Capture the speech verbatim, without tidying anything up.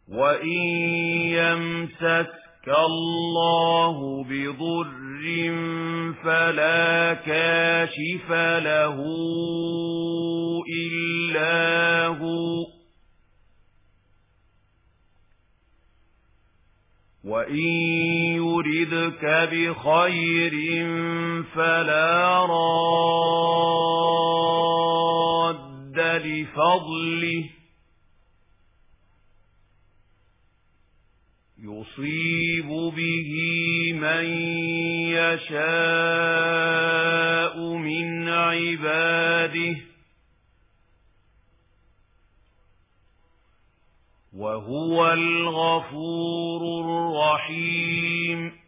وإن يمسسك الله بضر فلا كاشف له إلا هو، وإن يردك بخير فلا راد لفضله، يصيب به من يشاء من عباده، وهو الغفور الرحيم.